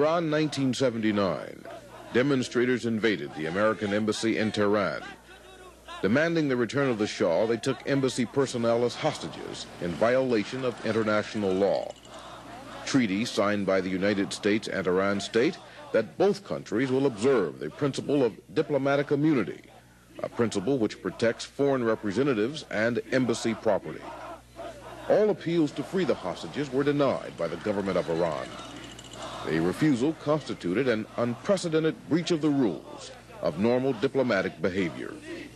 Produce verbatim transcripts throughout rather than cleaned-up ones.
Iran, nineteen seventy-nine. Demonstrators invaded the American embassy in Tehran. Demanding the return of the Shah, they took embassy personnel as hostages in violation of international law. Treaties signed by the United States and Iran state that both countries will observe the principle of diplomatic immunity, a principle which protects foreign representatives and embassy property. All appeals to free the hostages were denied by the government of Iran. The refusal constituted an unprecedented breach of the rules of normal diplomatic behavior.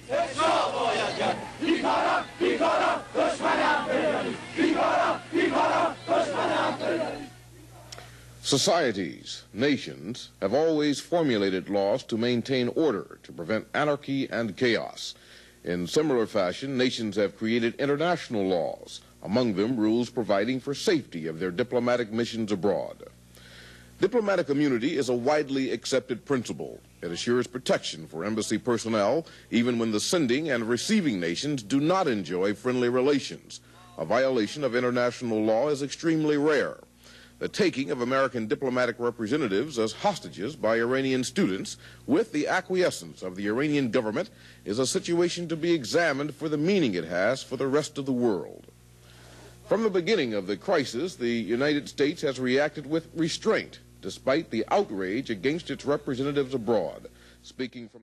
Societies, nations, have always formulated laws to maintain order, to prevent anarchy and chaos. In similar fashion, nations have created international laws, among them rules providing for safety of their diplomatic missions abroad. Diplomatic immunity is a widely accepted principle. It assures protection for embassy personnel, even when the sending and receiving nations do not enjoy friendly relations. A violation of international law is extremely rare. The taking of American diplomatic representatives as hostages by Iranian students with the acquiescence of the Iranian government is a situation to be examined for the meaning it has for the rest of the world. From the beginning of the crisis, the United States has reacted with restraint, despite the outrage against its representatives abroad. Speaking from